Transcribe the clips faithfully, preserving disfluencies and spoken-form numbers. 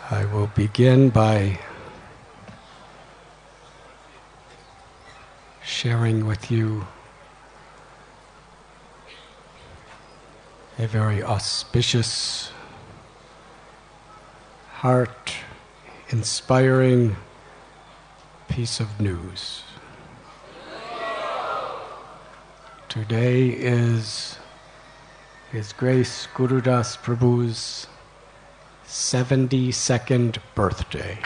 I will begin by sharing with you a very auspicious, heart-inspiring piece of news. Today is His Grace Gurudas Prabhu's seventy-second birthday.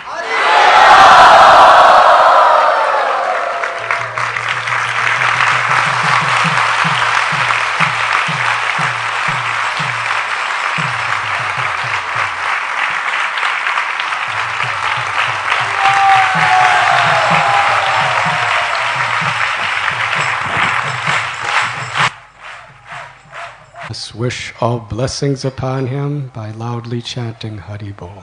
Let's wish all blessings upon him by loudly chanting Hari Bol.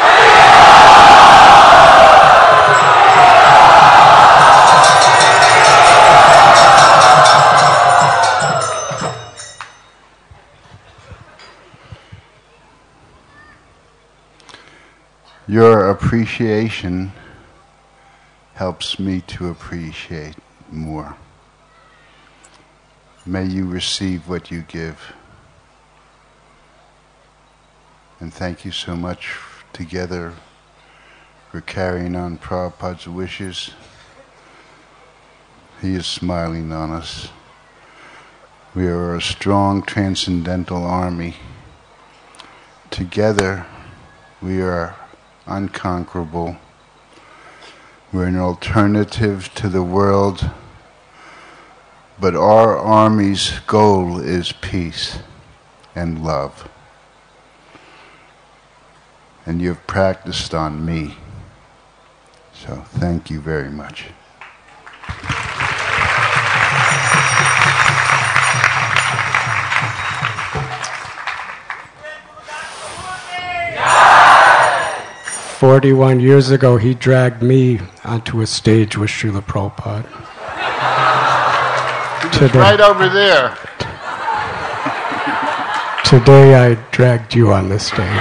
Your appreciation helps me to appreciate more. May you receive what you give. And thank you so much together for carrying on Prabhupada's wishes. He is smiling on us. We are a strong transcendental army. Together we are unconquerable. We're an alternative to the world. But our army's goal is peace and love. And you've practiced on me. So thank you very much. Forty-one years ago, he dragged me onto a stage with Srila Prabhupada. Today, right over there. Today I dragged you on the stage.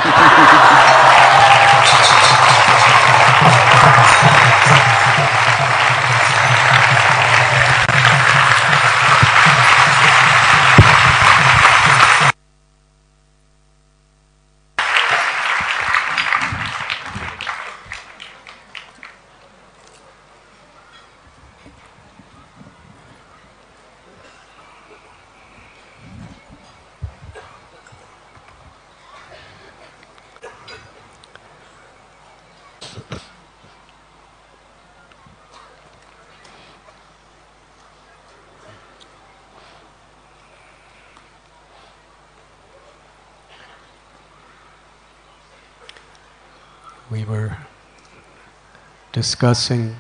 We were discussing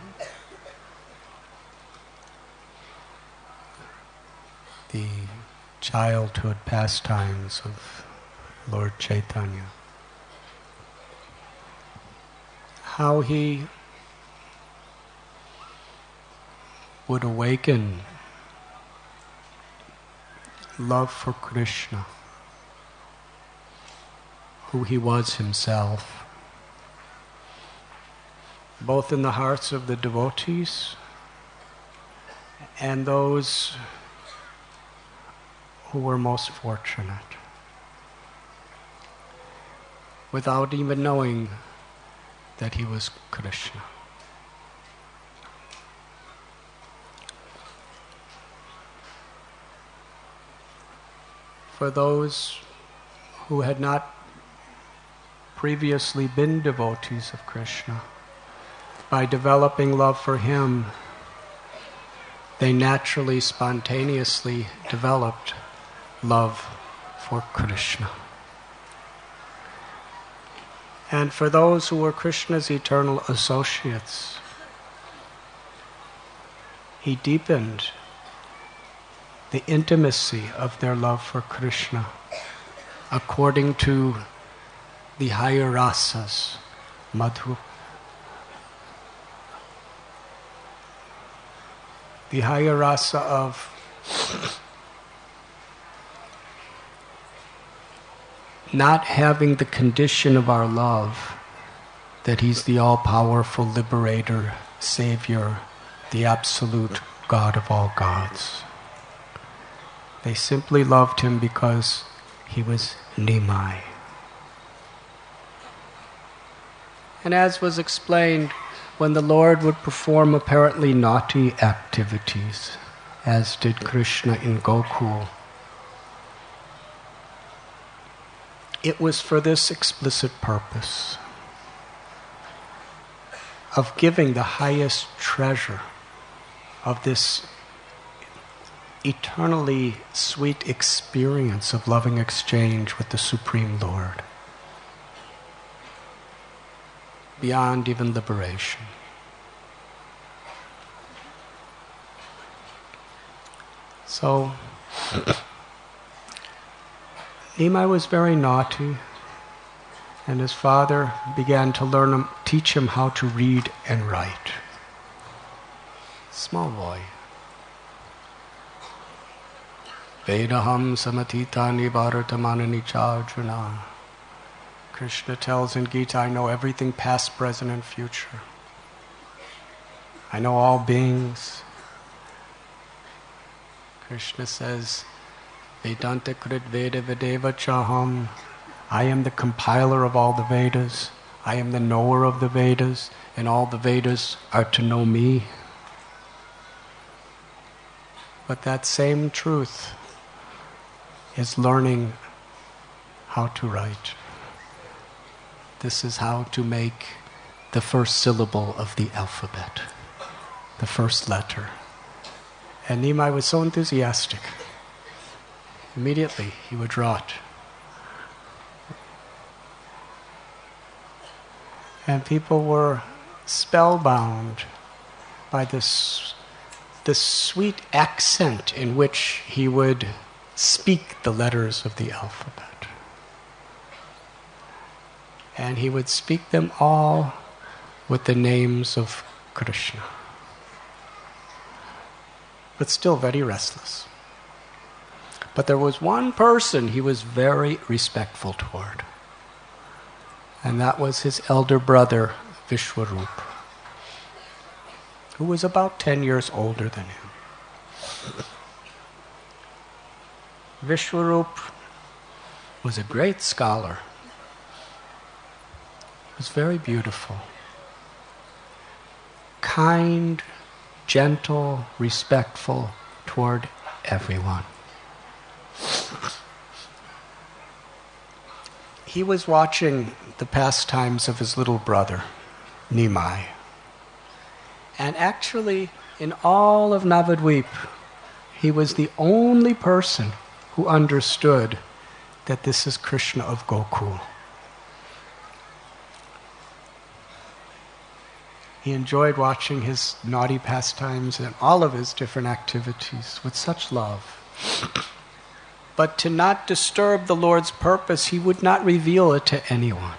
the childhood pastimes of Lord Chaitanya. How he would awaken love for Krishna, who he was himself, both in the hearts of the devotees and those who were most fortunate, without even knowing that he was Krishna. For those who had not previously been devotees of Krishna, by developing love for him, they naturally, spontaneously developed love for Krishna. And for those who were Krishna's eternal associates, he deepened the intimacy of their love for Krishna according to the higher rasas, madhu. The higher rasa of not having the condition of our love that he's the all-powerful liberator, savior, the absolute God of all gods. They simply loved him because he was Nimai. And as was explained, when the Lord would perform apparently naughty activities, as did Krishna in Gokul, it was for this explicit purpose of giving the highest treasure of this eternally sweet experience of loving exchange with the Supreme Lord, beyond even liberation. So, Nimai was very naughty, and his father began to learn him, teach him how to read and write. Small boy. Vedaham samatitani bharatamani charjuna. Krishna tells in Gita, I know everything past, present, and future. I know all beings. Krishna says, Vedanta krit veda vedeva chaham. I am the compiler of all the Vedas. I am the knower of the Vedas, and all the Vedas are to know me. But that same truth is learning how to write. This is how to make the first syllable of the alphabet, the first letter. And Nimai was so enthusiastic. Immediately he would draw it. And people were spellbound by this, this sweet accent in which he would speak the letters of the alphabet. And he would speak them all with the names of Krishna. But still very restless. But there was one person he was very respectful toward. And that was his elder brother, Vishwarup, who was about ten years older than him. Vishwarup was a great scholar. He was very beautiful, kind, gentle, respectful toward everyone. He was watching the pastimes of his little brother, Nimai. And actually, in all of Navadvip, he was the only person who understood that this is Krishna of Gokul. He enjoyed watching his naughty pastimes and all of his different activities with such love. But to not disturb the Lord's purpose, he would not reveal it to anyone.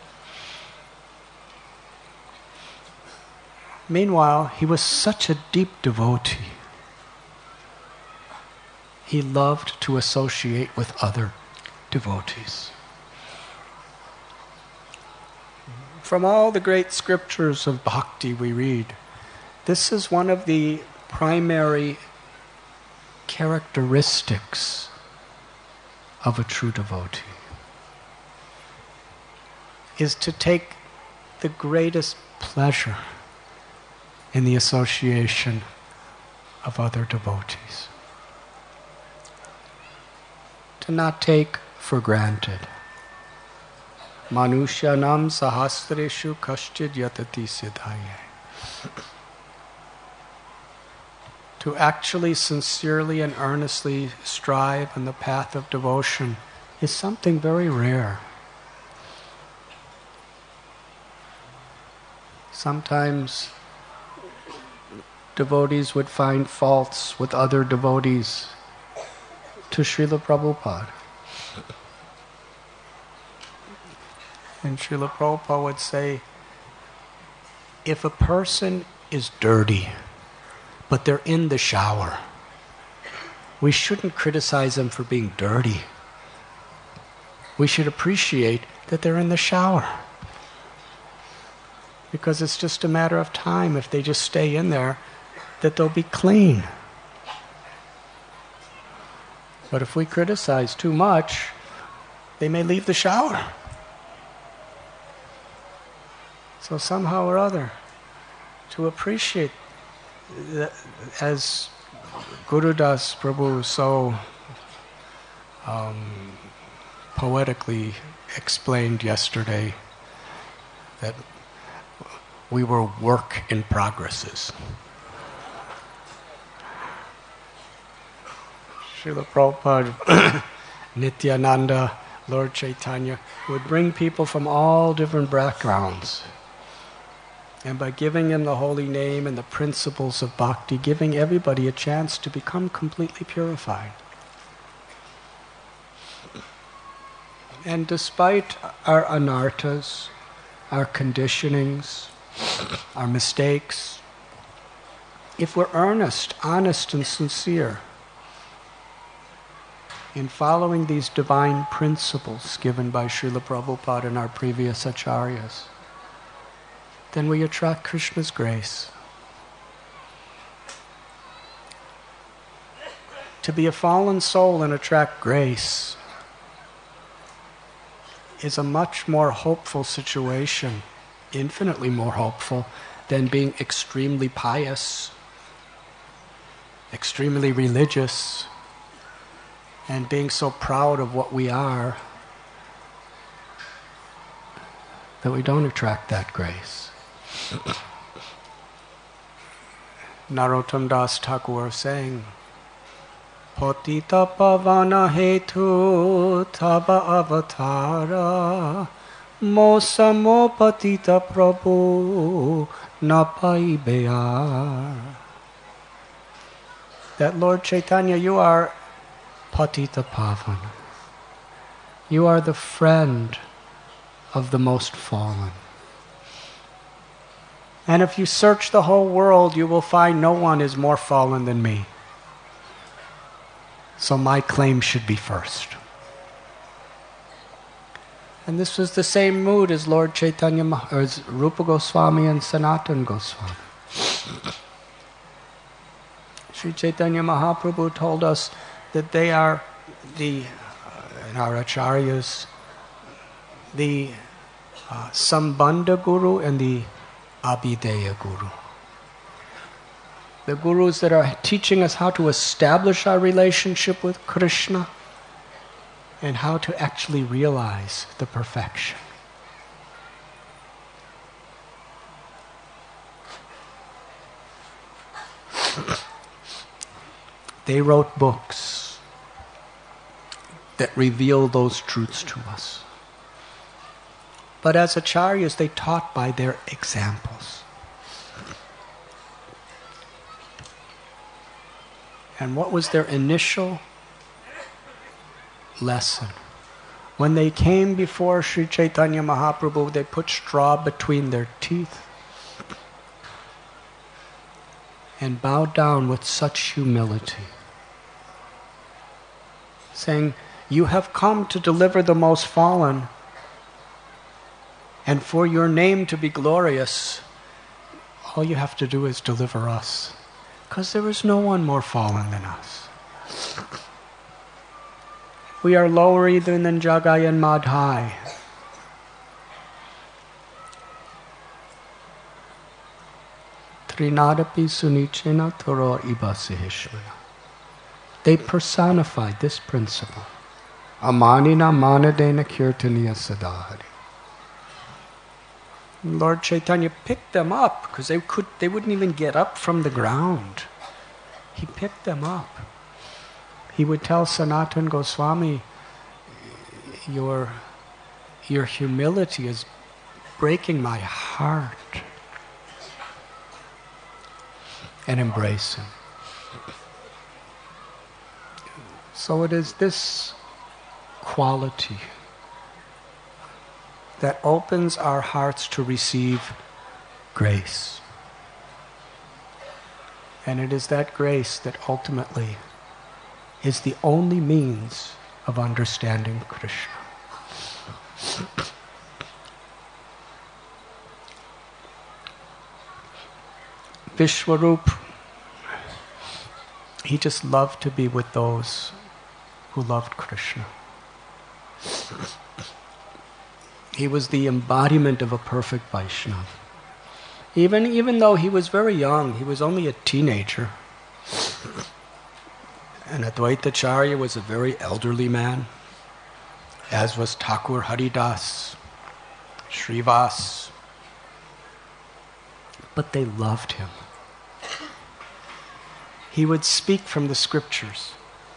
Meanwhile, he was such a deep devotee. He loved to associate with other devotees. From all the great scriptures of bhakti we read, this is one of the primary characteristics of a true devotee, is to take the greatest pleasure in the association of other devotees. To not take for granted. Manushyanam sahasreshu kaschid yatati siddhaye. To actually sincerely and earnestly strive on the path of devotion is something very rare. Sometimes devotees would find faults with other devotees to Srila Prabhupada. And Srila Prabhupada would say, if a person is dirty, but they're in the shower, we shouldn't criticize them for being dirty. We should appreciate that they're in the shower. Because it's just a matter of time, if they just stay in there, that they'll be clean. But if we criticize too much, they may leave the shower. So somehow or other, to appreciate, that, as Gurudas Prabhu so um, poetically explained yesterday, that we were work in progresses. Srila Prabhupada, Nityananda, Lord Chaitanya would bring people from all different backgrounds. And by giving them the holy name and the principles of bhakti, giving everybody a chance to become completely purified. And despite our anarthas, our conditionings, our mistakes, if we're earnest, honest, and sincere in following these divine principles given by Srila Prabhupada and our previous acharyas, then we attract Krishna's grace. To be a fallen soul and attract grace is a much more hopeful situation, infinitely more hopeful than being extremely pious, extremely religious, and being so proud of what we are that we don't attract that grace. Narottam Das Thakur saying, Patita pavana hetu tava avatara mosamo patita prabhu napai bear. That Lord Chaitanya, you are Patita Pavana. You are the friend of the most fallen. And if you search the whole world, you will find no one is more fallen than me. So my claim should be first. And this was the same mood as Lord Chaitanya, or as Rupa Goswami and Sanatana Goswami. Sri Chaitanya Mahaprabhu told us that they are the, uh, in our acharyas, the uh, Sambandha Guru and the Abhideya Guru. The gurus that are teaching us how to establish our relationship with Krishna and how to actually realize the perfection. They wrote books that reveal those truths to us. But as acharyas, they taught by their examples. And what was their initial lesson? When they came before Sri Chaitanya Mahaprabhu, they put straw between their teeth and bowed down with such humility, saying, "You have come to deliver the most fallen, and for your name to be glorious, all you have to do is deliver us, because there is no one more fallen than us. We are lower even than Jagai and Madhai. Trinadapi sunichena toro ibasihishmana." They personified this principle. Amanina manadena kirtaniya sadahari. Lord Chaitanya picked them up because they could they wouldn't even get up from the ground. He picked them up. He would tell Sanatana Goswami, your, your humility is breaking my heart. And embrace him. So it is this quality that opens our hearts to receive grace. And it is that grace that ultimately is the only means of understanding Krishna. Vishwarup, he just loved to be with those who loved Krishna. He was the embodiment of a perfect Vaishnava. Even, even though he was very young, he was only a teenager. And Advaitacharya was a very elderly man, as was Thakur Haridas, Srivas. But they loved him. He would speak from the scriptures.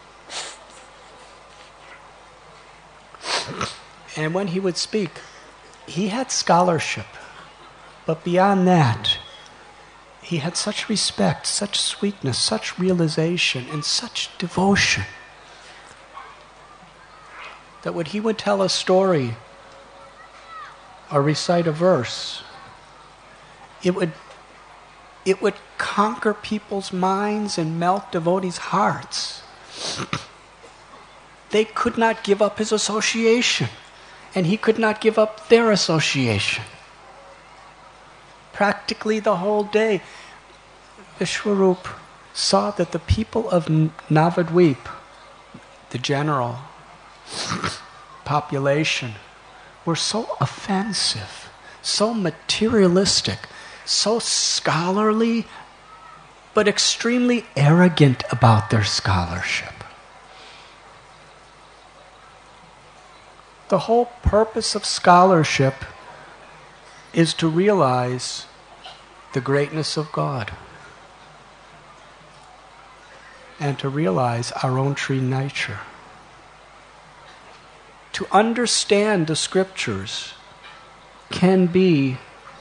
And when he would speak, he had scholarship. But beyond that, he had such respect, such sweetness, such realization, and such devotion that when he would tell a story or recite a verse, it would, it would conquer people's minds and melt devotees' hearts. They could not give up his association, and he could not give up their association. Practically the whole day, Vishwarup saw that the people of Navadvip, the general population, were so offensive, so materialistic, so scholarly, but extremely arrogant about their scholarship. The whole purpose of scholarship is to realize the greatness of God and to realize our own true nature. To understand the scriptures can be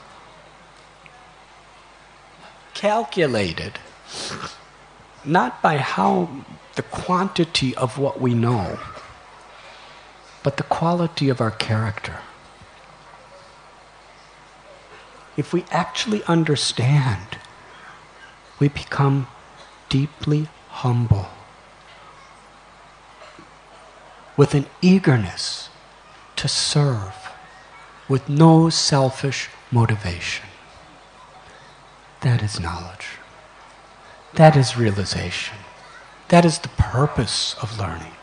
calculated not by how the quantity of what we know, but the quality of our character. If we actually understand, we become deeply humble, with an eagerness to serve, with no selfish motivation. That is knowledge. That is realization. That is the purpose of learning.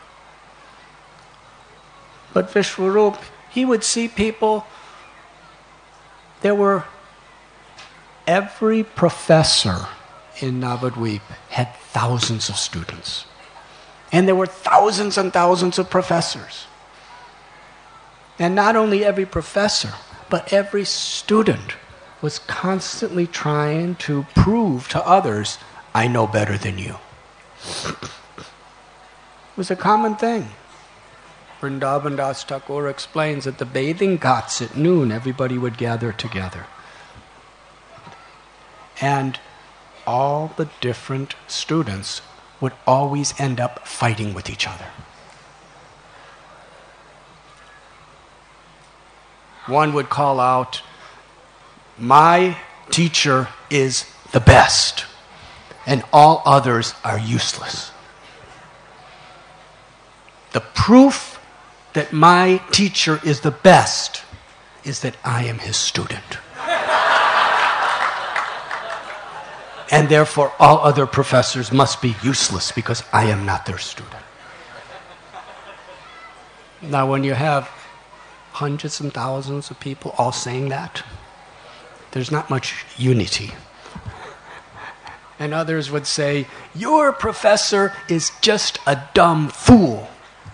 But Vishwarup, he would see people, there were every professor in Navadvip had thousands of students. And there were thousands and thousands of professors. And not only every professor, but every student was constantly trying to prove to others, I know better than you. It was a common thing. Vrindavan Das Thakur explains that the bathing ghats at noon, everybody would gather together. And all the different students would always end up fighting with each other. One would call out, my teacher is the best, and all others are useless. The proof that my teacher is the best is that I am his student. And therefore all other professors must be useless because I am not their student. Now when you have hundreds and thousands of people all saying that, there's not much unity. And others would say, your professor is just a dumb fool.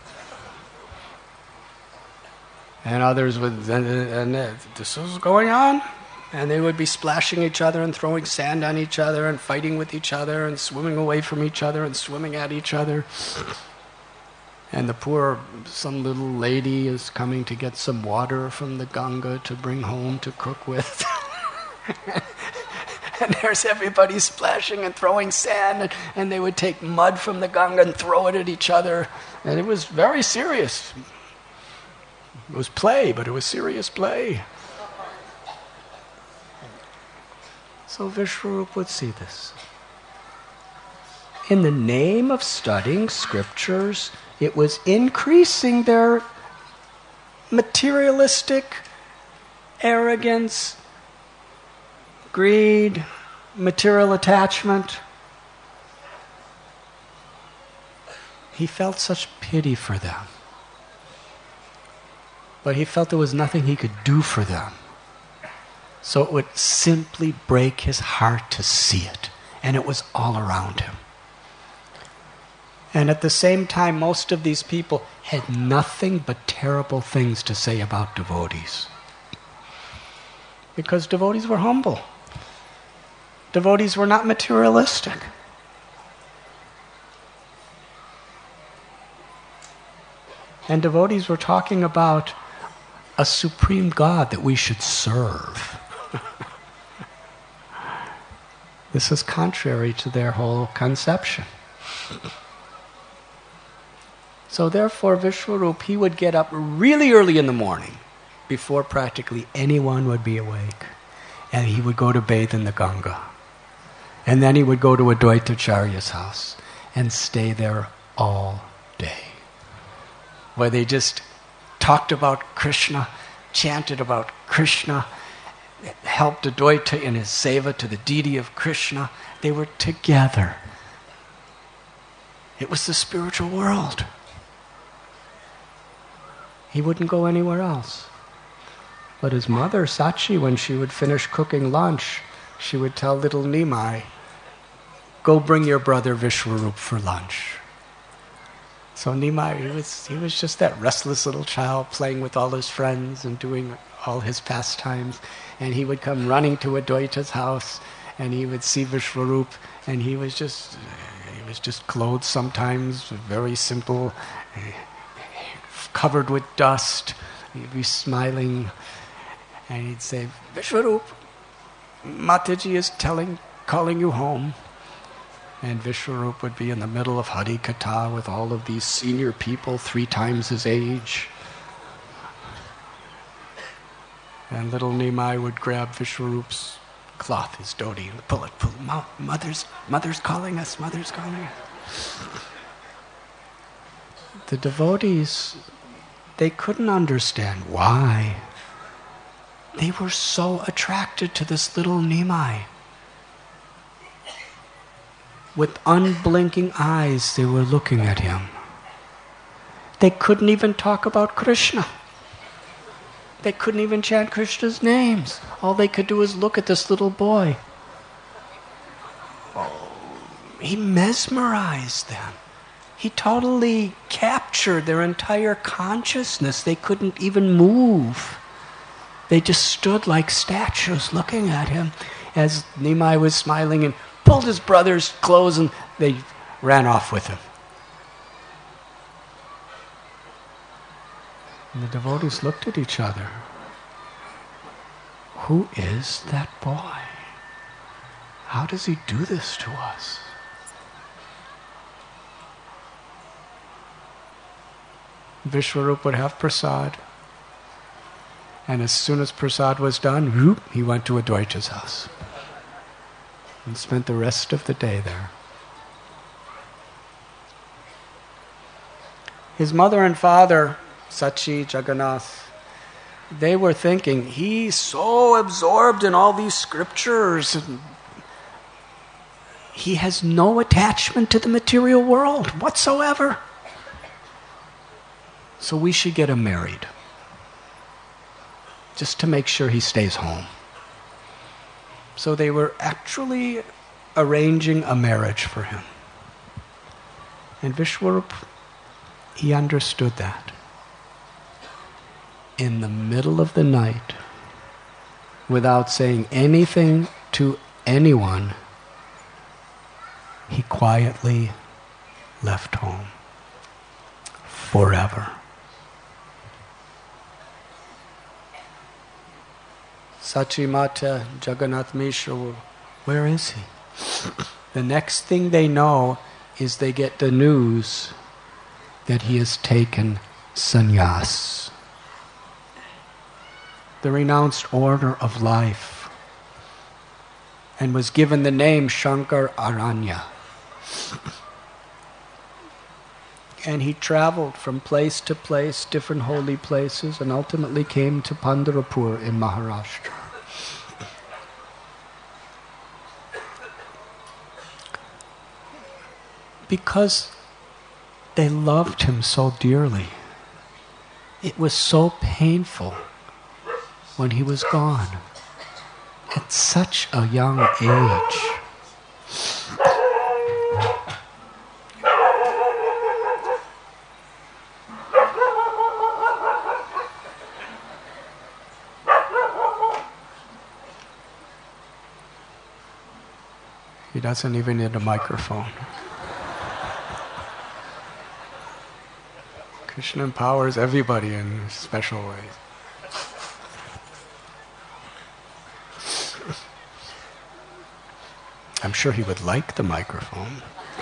And others would, and, and uh, this was going on. And they would be splashing each other and throwing sand on each other and fighting with each other and swimming away from each other and swimming at each other. And the poor, some little lady is coming to get some water from the Ganga to bring home to cook with. And there's everybody splashing and throwing sand, and, and they would take mud from the Ganga and throw it at each other. And it was very serious. It was play, but it was serious play. So Vishwarup would see this. In the name of studying scriptures, it was increasing their materialistic arrogance, greed, material attachment. He felt such pity for them. But he felt there was nothing he could do for them. So it would simply break his heart to see it. And it was all around him. And at the same time, most of these people had nothing but terrible things to say about devotees. Because devotees were humble. Devotees were not materialistic. And devotees were talking about a supreme God that we should serve. This is contrary to their whole conception. So therefore, Vishwarup, he would get up really early in the morning, before practically anyone would be awake. And he would go to bathe in the Ganga. And then he would go to Advaitacharya's house and stay there all day. Where they just talked about Krishna, chanted about Krishna, helped Advaita in his seva to the deity of Krishna. They were together. It was the spiritual world. He wouldn't go anywhere else. But his mother, Sachi, when she would finish cooking lunch, she would tell little Nimai, go bring your brother Vishwarup for lunch. So Nimai, he was, he was just that restless little child playing with all his friends and doing all his pastimes. And he would come running to Advaita's house and he would see Vishwarup, and he was just, he was just clothed sometimes, very simple, covered with dust. He'd be smiling and he'd say, Vishwarup, Mataji is telling, calling you home. And Vishwarup would be in the middle of Hari Katha with all of these senior people, three times his age. And little Nimai would grab Vishwarup's cloth, his dhoti, and pull it, pull it. Mo- mother's, mother's calling us, mother's calling us. The devotees, they couldn't understand why. They were so attracted to this little Nimai. With unblinking eyes, they were looking at him. They couldn't even talk about Krishna. They couldn't even chant Krishna's names. All they could do is look at this little boy. Oh, he mesmerized them. He totally captured their entire consciousness. They couldn't even move. They just stood like statues looking at him as Nimai was smiling and pulled his brother's clothes and they ran off with him. And the devotees looked at each other. Who is that boy? How does he do this to us? Vishwarup would have prasad. And as soon as prasad was done, whoop, he went to Advaita's house. And spent the rest of the day there. His mother and father, Sachi, Jagannath, they were thinking, he's so absorbed in all these scriptures, and he has no attachment to the material world whatsoever. So we should get him married, just to make sure he stays home. So they were actually arranging a marriage for him. And Vishwarup, he understood that. In the middle of the night, without saying anything to anyone, he quietly left home forever. Sachimata Jagannath Mishra, where is he? The next thing they know is they get the news that he has taken sannyas, the renounced order of life, and was given the name Shankar Aranya. And he traveled from place to place, different holy places, and ultimately came to Pandharpur in Maharashtra. because they loved him so dearly. It was so painful when he was gone at such a young age. He doesn't even need a microphone. Krishna empowers everybody in special ways. I'm sure he would like the microphone.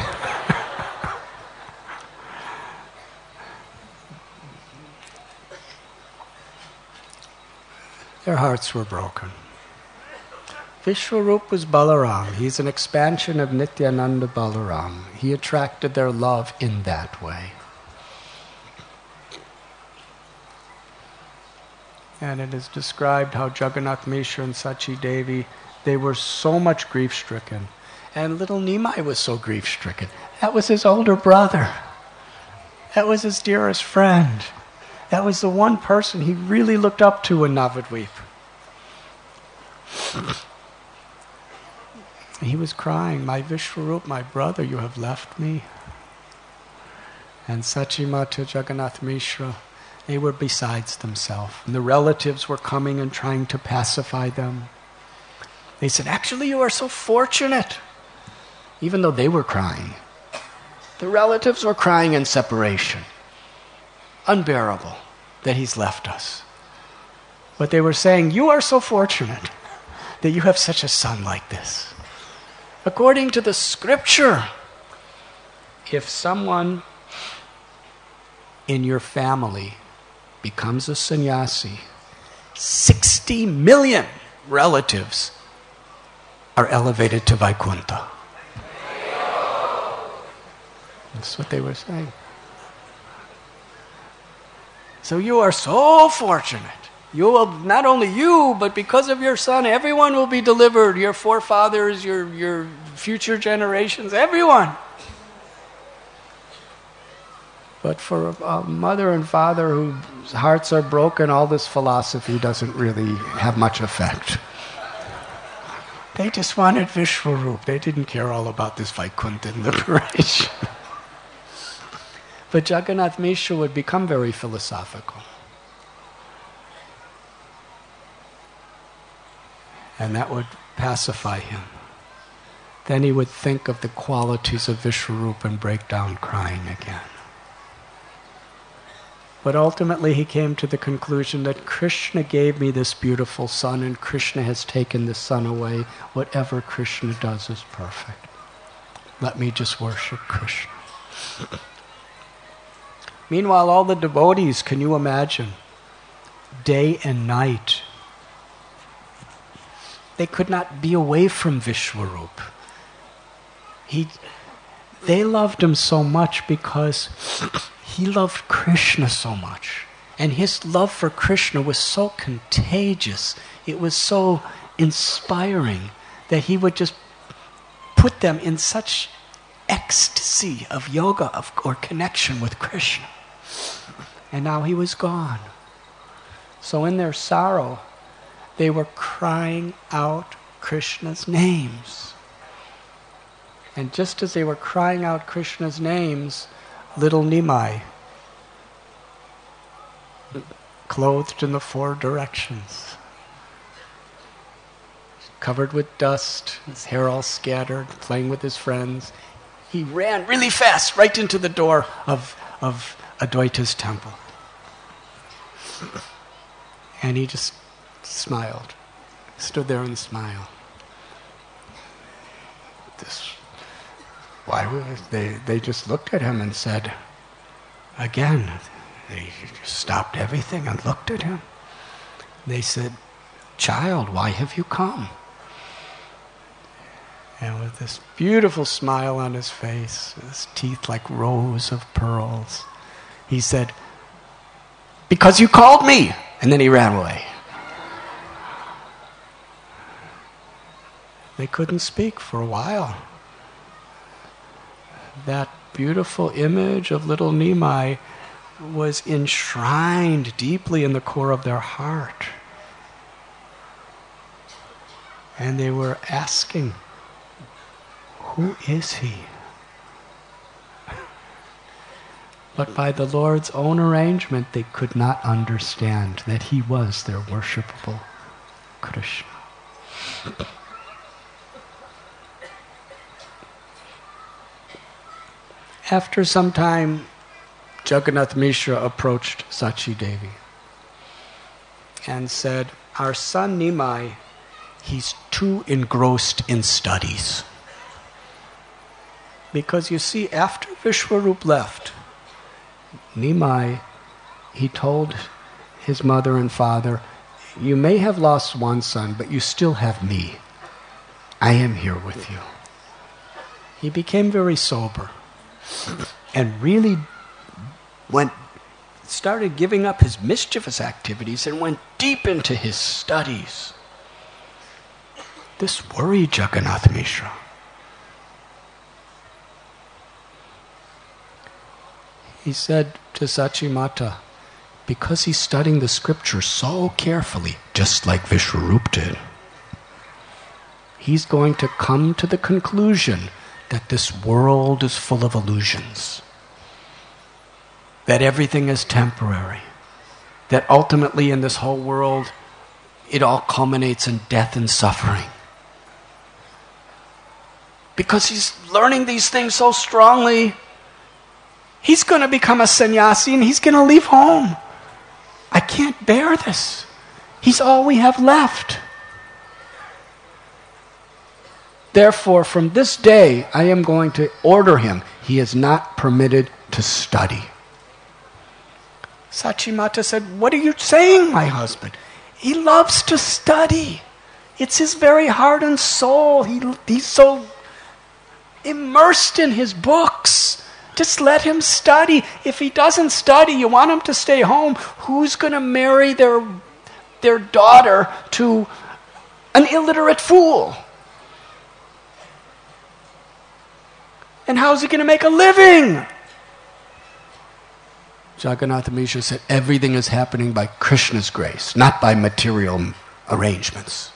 Their hearts were broken. Vishwarup was Balaram. He's an expansion of Nityananda Balaram. He attracted their love in that way. And it is described how Jagannath Mishra and Sachi Devi, they were so much grief-stricken. And little Nimai was so grief-stricken. That was his older brother. That was his dearest friend. That was the one person he really looked up to in Navadvip. He was crying, "My Vishwarup, my brother, you have left me." And Sachi Mata, Jagannath Mishra, they were besides themselves. And the relatives were coming and trying to pacify them. They said, "Actually, you are so fortunate." Even though they were crying. The relatives were crying in separation. Unbearable that he's left us. But they were saying, "You are so fortunate that you have such a son like this." According to the scripture, if someone in your family becomes a sannyasi, sixty million relatives are elevated to Vaikuntha. That's what they were saying. So you are so fortunate. You will, not only you, but because of your son, everyone will be delivered. Your forefathers, your, your future generations, everyone. But for a, a mother and father whose hearts are broken, all this philosophy doesn't really have much effect. They just wanted Vishwarup. They didn't care all about this Vaikuntha liberation. But Jagannath Mishra would become very philosophical. And that would pacify him. Then he would think of the qualities of Vishwarup and break down crying again. But ultimately he came to the conclusion that Krishna gave me this beautiful son and Krishna has taken this son away. Whatever Krishna does is perfect. Let me just worship Krishna. Meanwhile, all the devotees, can you imagine? Day and night. They could not be away from Vishwarup. He, they loved him so much because he loved Krishna so much. And his love for Krishna was so contagious. It was so inspiring that he would just put them in such ecstasy of yoga of, or connection with Krishna. And now he was gone. So in their sorrow, they were crying out Krishna's names. And just as they were crying out Krishna's names, little Nimai, clothed in the four directions, covered with dust, his hair all scattered, playing with his friends, he ran really fast right into the door of, of Advaita's temple. And he just smiled, stood there and smiled. This, why were they? They just looked at him and said, again, they just stopped everything and looked at him. They said, "Child, why have you come?" And with this beautiful smile on his face, his teeth like rows of pearls, he said, "Because you called me." And then he ran away. They couldn't speak for a while. that beautiful image of little Nimai was enshrined deeply in the core of their heart. And they were asking, who is he? But by the Lord's own arrangement, they could not understand that he was their worshipable Krishna. After some time, Jagannath Mishra approached Sachi Devi and said, our son Nimai, he's too engrossed in studies. Because you see, after Vishwarup left, Nimai, he told his mother and father, you may have lost one son, but you still have me. I am here with you. He became very sober and really went, started giving up his mischievous activities and went deep into his studies. This worried Jagannath Mishra. He said to Sachi Mata, because he's studying the scriptures so carefully, just like Vishwarup did, he's going to come to the conclusion that this world is full of illusions, that everything is temporary, that ultimately in this whole world, it all culminates in death and suffering. Because he's learning these things so strongly, he's going to become a sannyasi and he's going to leave home. I can't bear this. He's all we have left. Therefore, from this day, I am going to order him. He is not permitted to study. Sachi Mata said, what are you saying, my husband? He loves to study. It's his very heart and soul. He, he's so immersed in his books. Just let him study. If he doesn't study, you want him to stay home. Who's going to marry their, their daughter to an illiterate fool? And how's he going to make a living? Jagannath Mishra said, everything is happening by Krishna's grace, not by material arrangements.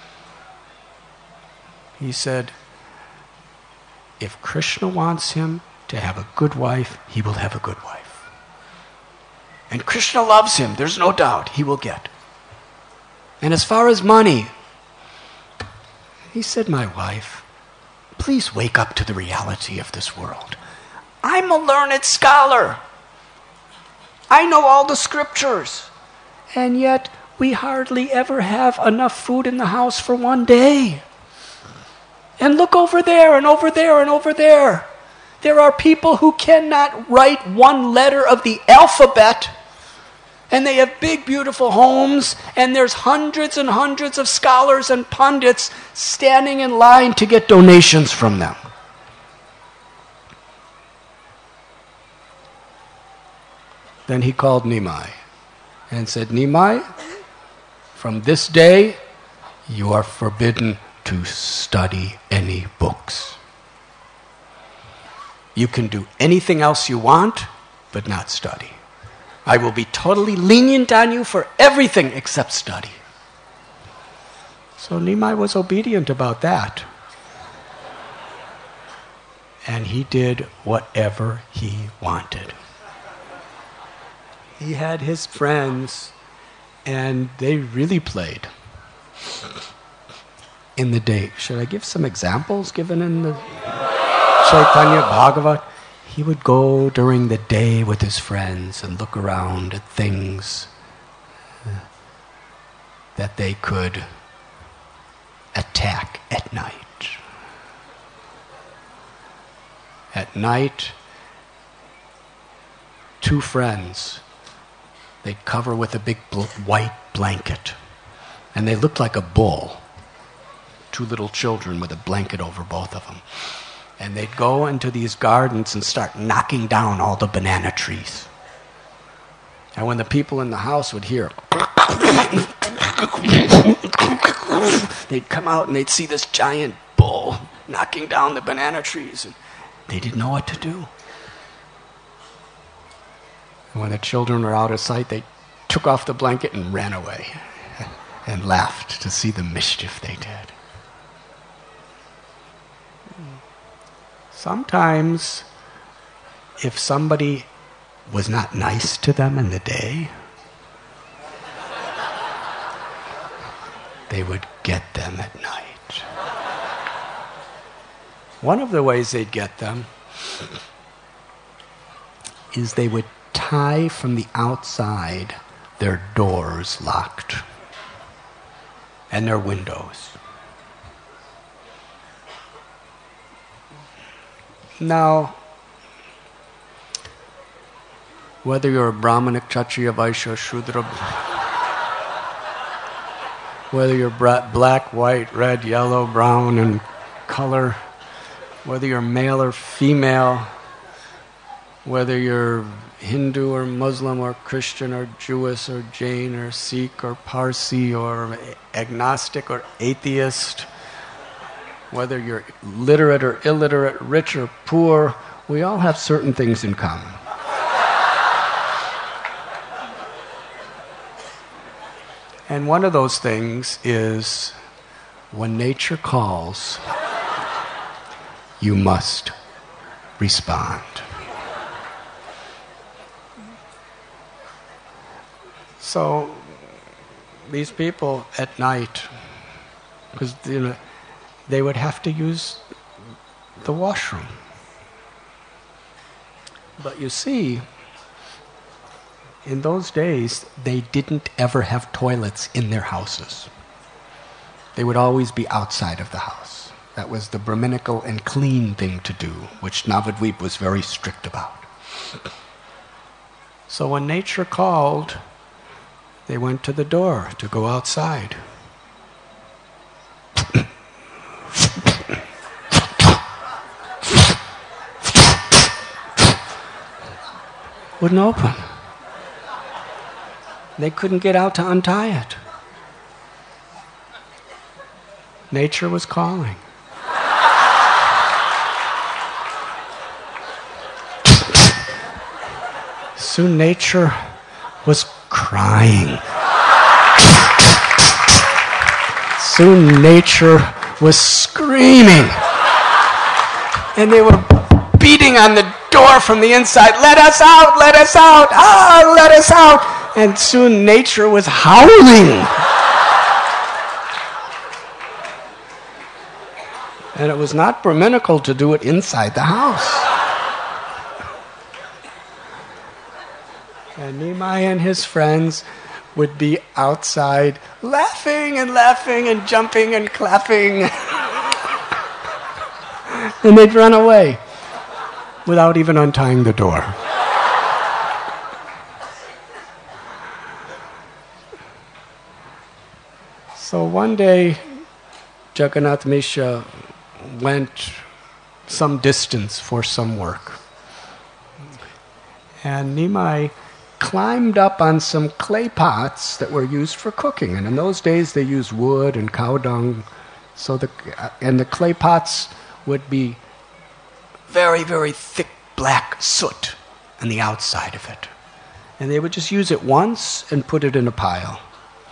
He said, if Krishna wants him to have a good wife, he will have a good wife. And Krishna loves him, there's no doubt, he will get. And as far as money, he said, my wife, please wake up to the reality of this world. I'm a learned scholar. I know all the scriptures. And yet, we hardly ever have enough food in the house for one day. And look over there, and over there, and over there. There are people who cannot write one letter of the alphabet, and they have big, beautiful homes, and there's hundreds and hundreds of scholars and pundits standing in line to get donations from them. Then he called Nimai and said, Nimai, from this day, you are forbidden to study any books. You can do anything else you want, but not study. I will be totally lenient on you for everything except study. So Nimai was obedient about that. And he did whatever he wanted. He had his friends, and they really played in the day. Should I give some examples given in the Chaitanya Bhagavat? He would go during the day with his friends and look around at things that they could attack at night. At night, two friends, they'd cover with a big bl- white blanket, and they looked like a bull. Two little children with a blanket over both of them. And they'd go into these gardens and start knocking down all the banana trees. And when the people in the house would hear, they'd come out and they'd see this giant bull knocking down the banana trees. And They didn't know what to do. And when the children were out of sight, they took off the blanket and ran away and laughed to see the mischief they did. Sometimes, if somebody was not nice to them in the day, they would get them at night. One of the ways they'd get them is they would tie from the outside their doors locked and their windows. Now, whether you're a Brahmana, Kshatriya, Vaishya, Shudra, whether you're black, white, red, yellow, brown, and color, whether you're male or female, whether you're Hindu or Muslim or Christian or Jewish or Jain or Sikh or Parsi or agnostic or atheist, whether you're literate or illiterate, rich or poor, we all have certain things in common. And one of those things is when nature calls, you must respond. So these people at night, because you know, they would have to use the washroom. But you see, in those days, they didn't ever have toilets in their houses. They would always be outside of the house. That was the Brahminical and clean thing to do, which Navadvip was very strict about. So when nature called, they went to the door to go outside. Wouldn't open. They couldn't get out to untie it. Nature was calling. Soon nature was crying. Soon nature was screaming. And they were beating on the door from the inside. Let us out, let us out, ah, let us out. And soon nature was howling. And it was not Brahminical to do it inside the house. And Nimai and his friends would be outside laughing and laughing and jumping and clapping. And they'd run away without even untying the door. So one day, Jagannath Mishra went some distance for some work. And Nimai climbed up on some clay pots that were used for cooking. And in those days, they used wood and cow dung. So the, and the clay pots would be very, very thick black soot on the outside of it. And they would just use it once and put it in a pile.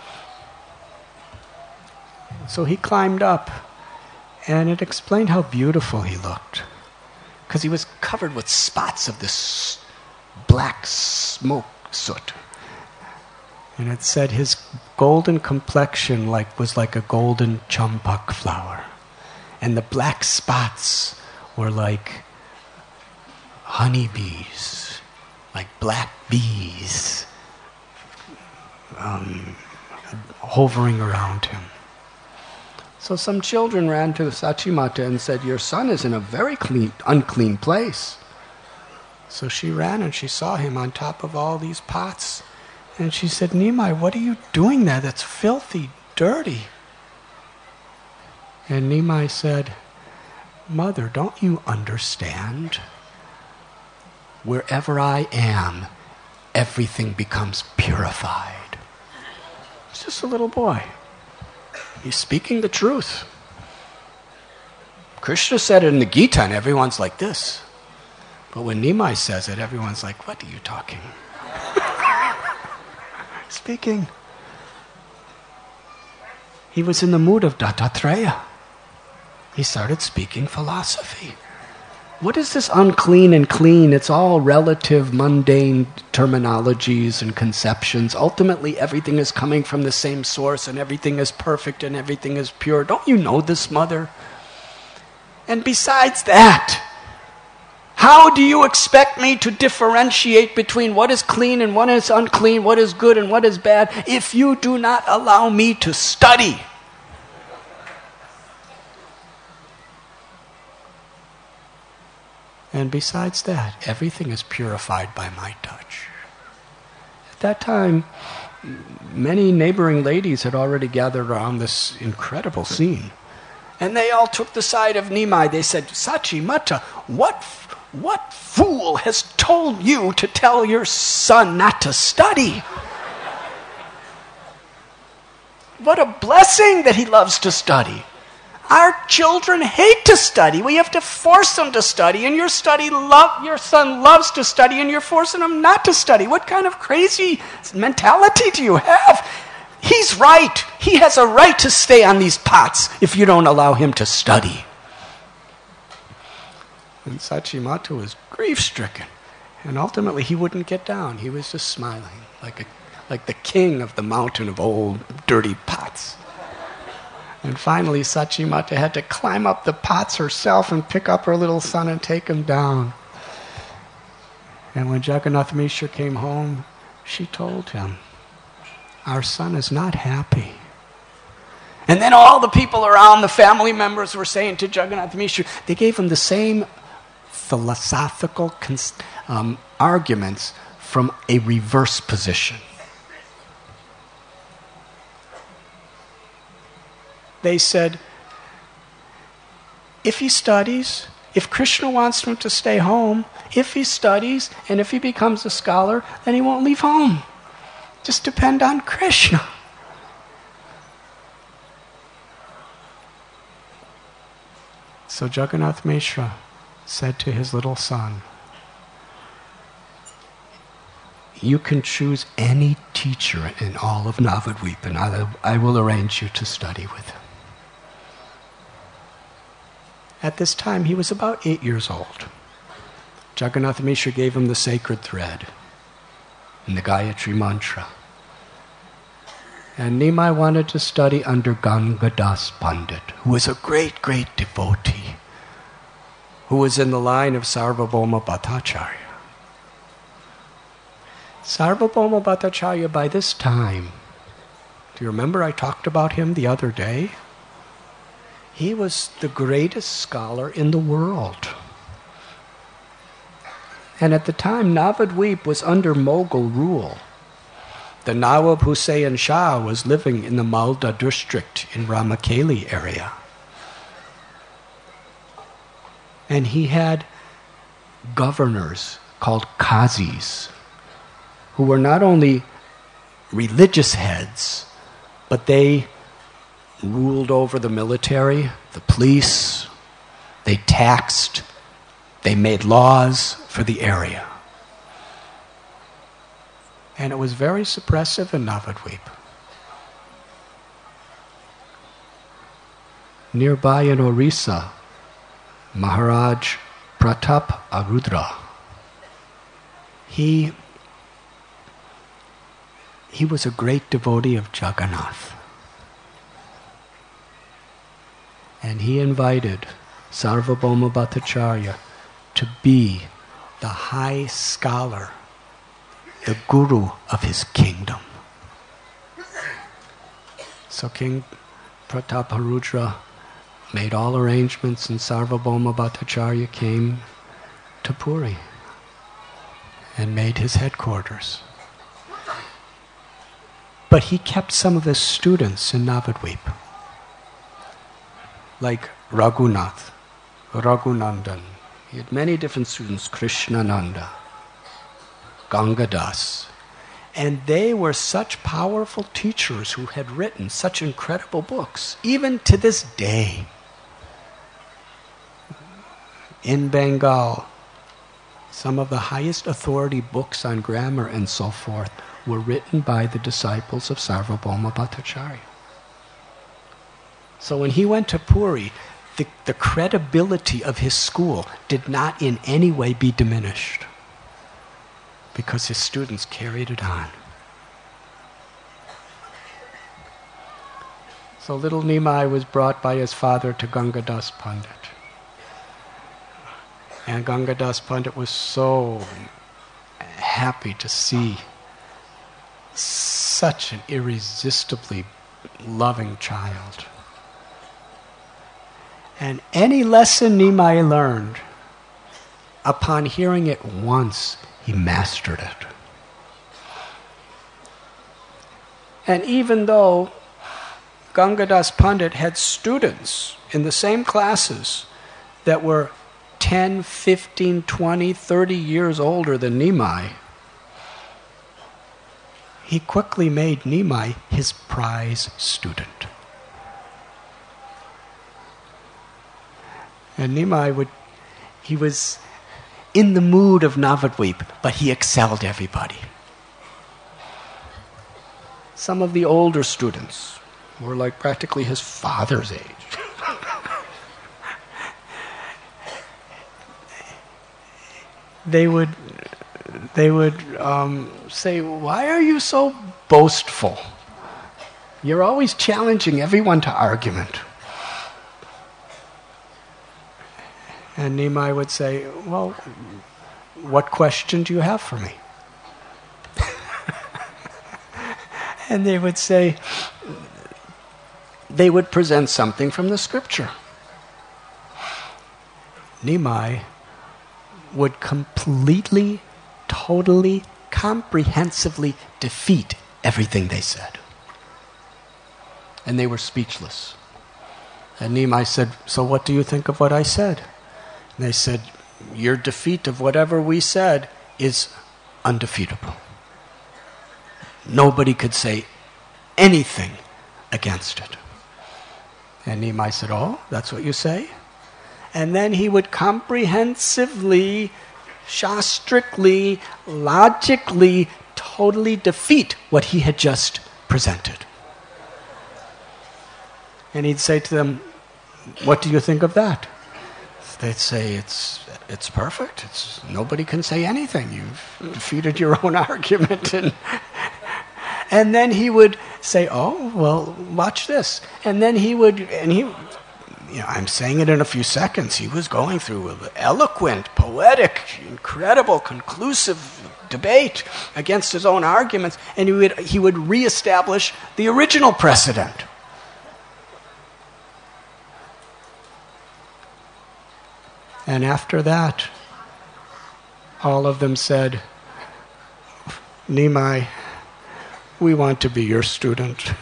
So he climbed up, and it explained how beautiful he looked, because he was covered with spots of this black smoke soot. And it said his golden complexion like was like a golden champak flower. And the black spots were like honeybees, like black bees, um, hovering around him. So some children ran to Sachimata and said, "Your son is in a very clean, unclean place." So she ran and she saw him on top of all these pots. And she said, "Nimai, what are you doing there? That's filthy, dirty." And Nimai said, "Mother, don't you understand? Wherever I am, everything becomes purified." It's just a little boy. He's speaking the truth. Krishna said it in the Gita and everyone's like this. But when Nimai says it, everyone's like, what are you talking? Speaking. He was in the mood of Dattatreya. He started speaking philosophy. What is this unclean and clean? It's all relative, mundane terminologies and conceptions. Ultimately, everything is coming from the same source and everything is perfect and everything is pure. Don't you know this, Mother? And besides that, how do you expect me to differentiate between what is clean and what is unclean, what is good and what is bad, if you do not allow me to study? And besides that, everything is purified by my touch. At that time, many neighboring ladies had already gathered around this incredible scene. And they all took the side of Nimai. They said, Sachimata, what, what fool has told you to tell your son not to study? What a blessing that he loves to study. Our children hate to study. We have to force them to study, and your study love your son loves to study, and you're forcing him not to study. What kind of crazy mentality do you have? He's right. He has a right to stay on these pots if you don't allow him to study. And Sachimata was grief-stricken, and ultimately he wouldn't get down. He was just smiling like a, like the king of the mountain of old dirty pots. And finally, Sachimata had to climb up the pots herself and pick up her little son and take him down. And when Jagannath Mishra came home, she told him, our son is not happy. And then all the people around, the family members, were saying to Jagannath Mishra, they gave him the same philosophical cons- um, arguments from a reverse position. They said, if he studies, if Krishna wants him to stay home, if he studies and if he becomes a scholar, then he won't leave home. Just depend on Krishna. So Jagannath Mishra said to his little son, you can choose any teacher in all of Navadvip, and I will arrange you to study with him. At this time, he was about eight years old. Jagannath Mishra gave him the sacred thread and the Gayatri mantra. And Nimai wanted to study under Gangadas Pandit, who was a great, great devotee, who was in the line of Sarvabhauma Bhattacharya. Sarvabhauma Bhattacharya, by this time, do you remember I talked about him the other day? He was the greatest scholar in the world. And at the time, Navadvip was under Mughal rule. The Nawab Hussain Shah was living in the Malda district in Ramakeli area. And he had governors called Qazis, who were not only religious heads, but they ruled over the military, the police, they taxed, they made laws for the area. And it was very suppressive in Navadvip. Nearby in Orissa, Maharaj Pratap Arudra, he, he was a great devotee of Jagannath. And he invited Sarvabhauma Bhattacharya to be the high scholar, the guru of his kingdom. So King Prataparudra made all arrangements, and Sarvabhauma Bhattacharya came to Puri and made his headquarters. But he kept some of his students in Navadvip, like Raghunath, Raghunandan. He had many different students, Krishnananda, Gangadas. And they were such powerful teachers who had written such incredible books, even to this day. in Bengal, some of the highest authority books on grammar and so forth were written by the disciples of Sarvabhauma Bhattacharya. So when he went to Puri, the, the credibility of his school did not in any way be diminished, because his students carried it on. So little Nimai was brought by his father to Gangadas Pandit. And Gangadas Pandit was so happy to see such an irresistibly loving child. And any lesson Nimai learned, upon hearing it once, he mastered it. And even though Gangadas Pandit had students in the same classes that were ten, fifteen, twenty, thirty years older than Nimai, he quickly made Nimai his prize student. And Nimai would, he was in the mood of Navadvip, but he excelled everybody. Some of the older students were like practically his father's age. They would, they would um, say, "Why are you so boastful? You're always challenging everyone to argument." And Nimai would say, "Well, what question do you have for me?" And they would say, they would present something from the scripture. Nimai would completely, totally, comprehensively defeat everything they said. And they were speechless. And Nimai said, "So what do you think of what I said?" And they said, "Your defeat of whatever we said is undefeatable. Nobody could say anything against it." And Nimai said, "Oh, that's what you say?" And then he would comprehensively, shastrically, logically, totally defeat what he had just presented. And he'd say to them, "What do you think of that?" They'd say, it's it's perfect. It's nobody can say anything. You've defeated your own argument. And, and then he would say, "Oh, well, watch this." And then he would, and he, you know, I'm saying it in a few seconds, he was going through an eloquent, poetic, incredible, conclusive debate against his own arguments, and he would he would reestablish the original precedent. And after that, all of them said, "Nimai, we want to be your student."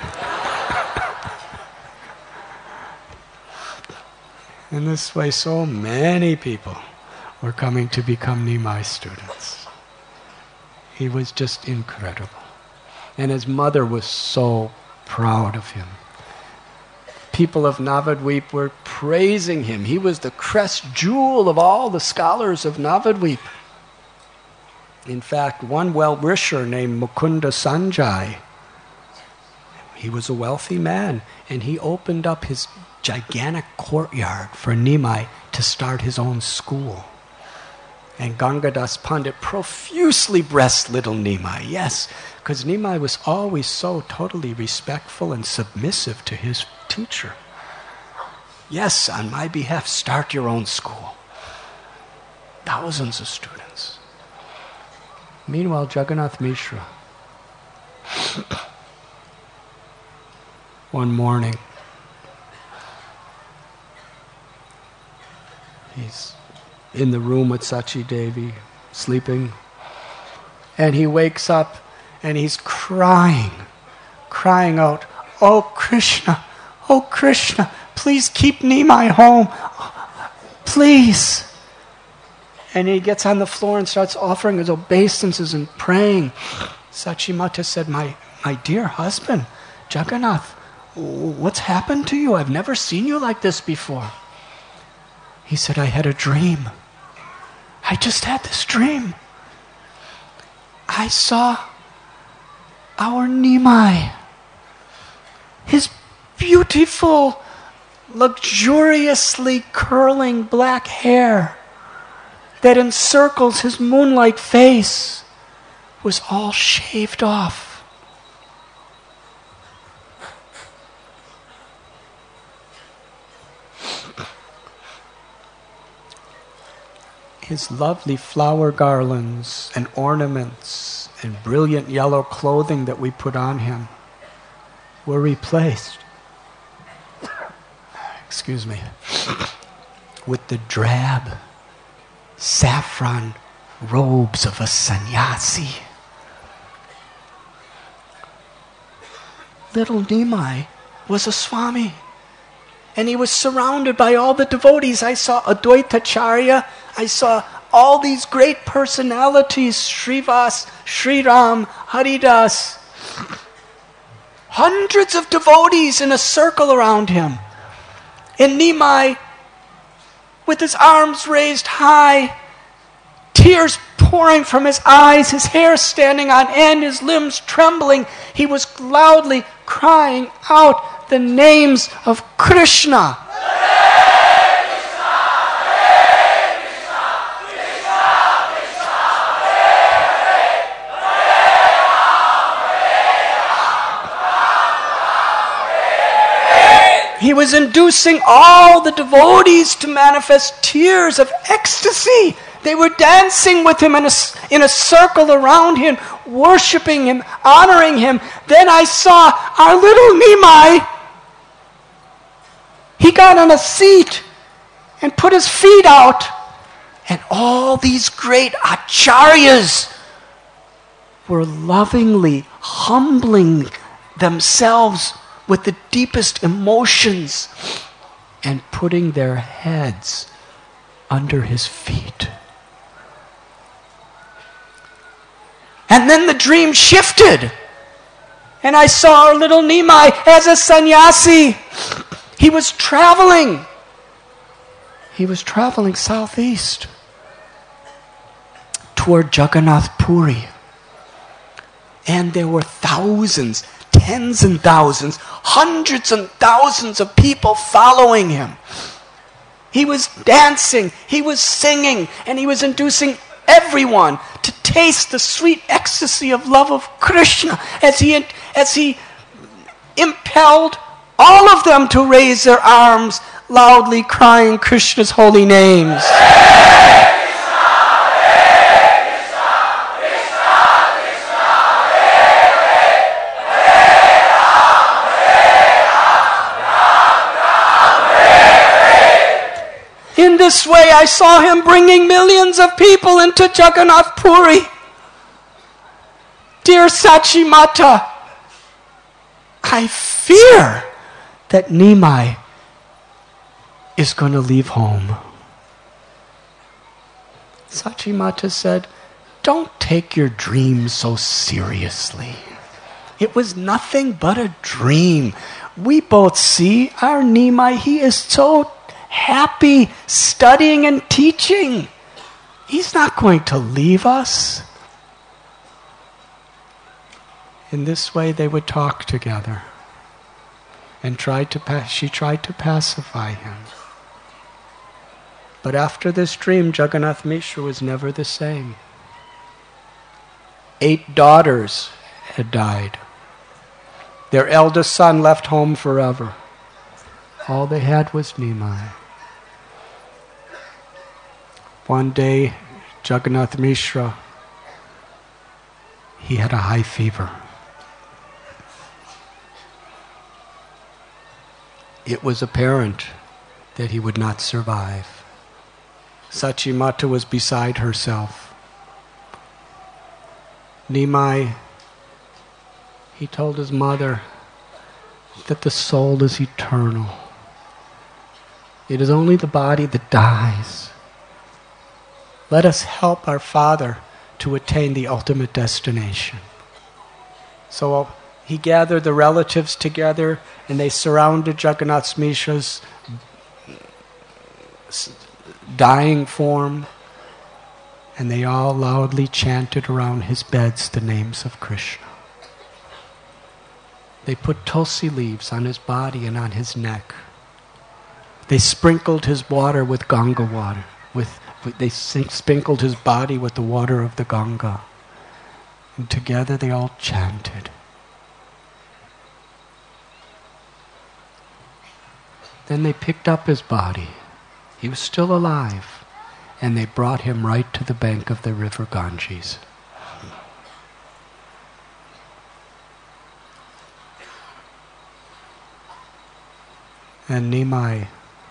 In this way, so many people were coming to become Nimai students. He was just incredible. And his mother was so proud of him. People of Navadvip were praising him. He was the crest jewel of all the scholars of Navadvip. In fact, one well-wisher named Mukunda Sanjay, he was a wealthy man, and he opened up his gigantic courtyard for Nimai to start his own school. And Gangadas Pandit profusely blessed little Nimai. Yes, because Nimai was always so totally respectful and submissive to his teacher. "Yes, on my behalf, start your own school." Thousands of students. Meanwhile, Jagannath Mishra, one morning, he's in the room with Sachi Devi, sleeping, and he wakes up and he's crying, crying out, "Oh Krishna, oh Krishna, please keep Nimai home, please." And he gets on the floor and starts offering his obeisances and praying. Sachi Mata said, my, my dear husband, Jagannath, what's happened to you? I've never seen you like this before." He said, I had a dream. I just had this dream. I saw our Nimai, his beautiful, luxuriously curling black hair that encircles his moon-like face was all shaved off. His lovely flower garlands and ornaments and brilliant yellow clothing that we put on him were replaced, excuse me, with the drab saffron robes of a sannyasi. Little Nimai was a Swami, and he was surrounded by all the devotees. I saw Advaitacharya, I saw all these great personalities, Srivas, Sriram, Haridas. Hundreds of devotees in a circle around him. And Nimai, with his arms raised high, tears pouring from his eyes, his hair standing on end, his limbs trembling, he was loudly crying out the names of Krishna. He was inducing all the devotees to manifest tears of ecstasy. They were dancing with him in a, in a circle around him, worshiping him, honoring him. Then I saw our little Nimai. He got on a seat and put his feet out. And all these great acharyas were lovingly humbling themselves with the deepest emotions and putting their heads under his feet. And then the dream shifted. And I saw our little Nimai as a sannyasi. He was traveling. He was traveling southeast toward Jagannath Puri. And there were thousands, tens and thousands, hundreds and thousands of people following him. He was dancing, he was singing, and he was inducing everyone to taste the sweet ecstasy of love of Krishna as he, as he impelled all of them to raise their arms, loudly crying Krishna's holy names. In this way, I saw him bringing millions of people into Jagannath Puri. Dear Sachi Mata, I fear that Nimai is going to leave home. Sachi Mata said, don't take your dream so seriously. It was nothing but a dream. We both see our Nimai, he is so happy studying and teaching. He's not going to leave us. In this way, they would talk together, and tried to pa- she tried to pacify him. But after this dream, Jagannath Mishra was never the same. Eight daughters had died. Their eldest son left home forever. All they had was Nimai. One day, Jagannath Mishra, he had a high fever. It was apparent that he would not survive. Sachi Mata was beside herself. Nimai, he told his mother that the soul is eternal. It is only the body that dies. Let us help our father to attain the ultimate destination. So he gathered the relatives together, and they surrounded Jagannath Mishra's dying form, and they all loudly chanted around his beds the names of Krishna. They put tulsi leaves on his body and on his neck. They sprinkled his water with Ganga water. With, with they sprinkled his body with the water of the Ganga. And together they all chanted. Then they picked up his body. He was still alive. And they brought him right to the bank of the river Ganges. And Nimai,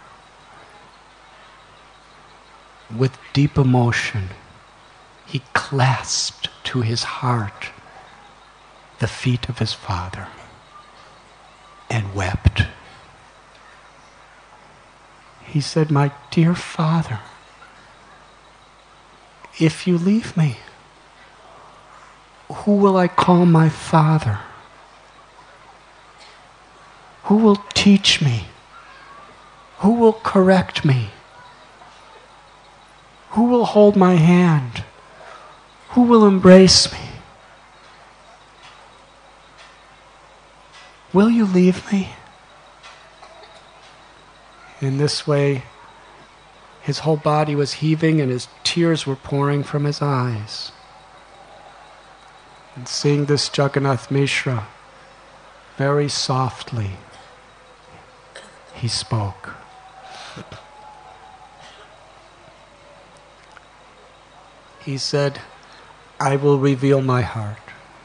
with deep emotion, he clasped to his heart the feet of his father and wept. He said, "My dear father, if you leave me, who will I call my father? Who will teach me? Who will correct me? Who will hold my hand? Who will embrace me? Will you leave me?" In this way, his whole body was heaving and his tears were pouring from his eyes. And seeing this, Jagannath Mishra, very softly, he spoke. He said, "I will reveal my heart.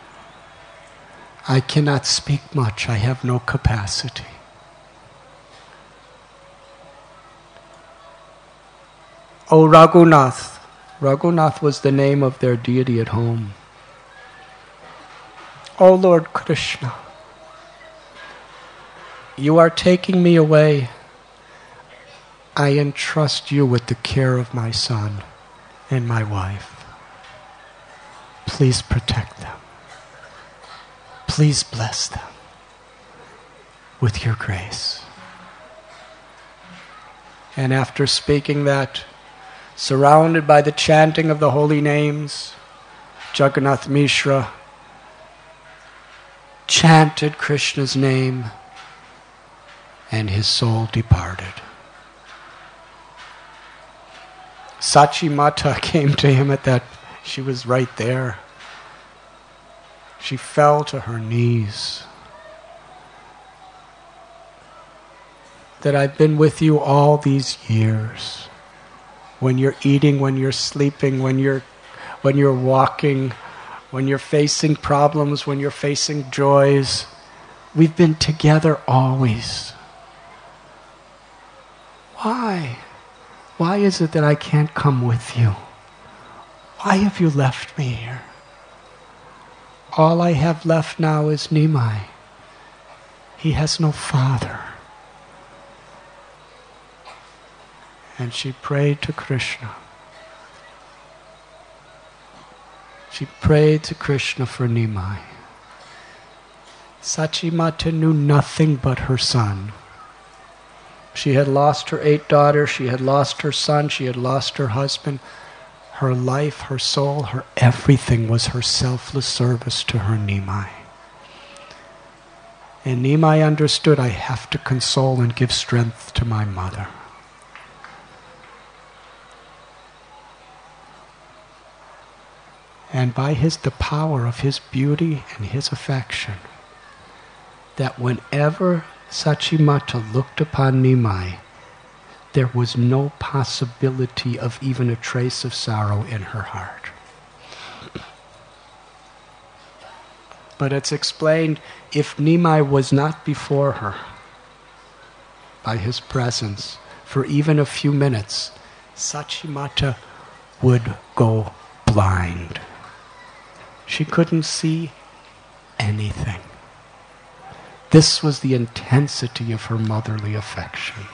I cannot speak much. I have no capacity. O Raghunath," Raghunath was the name of their deity at home. "O Lord Krishna, you are taking me away. I entrust you with the care of my son and my wife. Please protect them. Please bless them with your grace." And after speaking that, surrounded by the chanting of the holy names, Jagannath Mishra chanted Krishna's name and his soul departed. Sachi Mata came to him at that. She was right there. She fell to her knees. That I've been with you all these years. When you're eating, when you're sleeping, when you're when you're walking, when you're facing problems, when you're facing joys. We've been together always. Why? Why is it that I can't come with you? Why have you left me here? All I have left now is Nimai. He has no father. And she prayed to Krishna. She prayed to Krishna for Nimai. Sachimata knew nothing but her son. She had lost her eight daughters, she had lost her son, she had lost her husband. Her life, her soul, her everything was her selfless service to her Nimai. And Nimai understood, I have to console and give strength to my mother. And by his the power of his beauty and his affection, that whenever Sachimata looked upon Nimai, there was no possibility of even a trace of sorrow in her heart. But it's explained, if Nimai was not before her, by his presence, for even a few minutes, Sachimata would go blind. She couldn't see anything. This was the intensity of her motherly affection.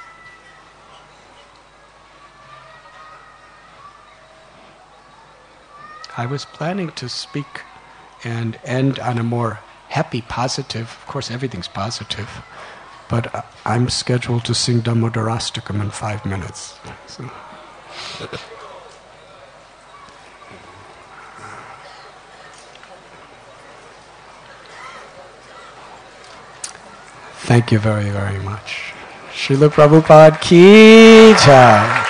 I was planning to speak and end on a more happy, positive, of course everything's positive, but I'm scheduled to sing Damodarastakam in five minutes. So. Thank you very, very much. Srila Prabhupada ki jai.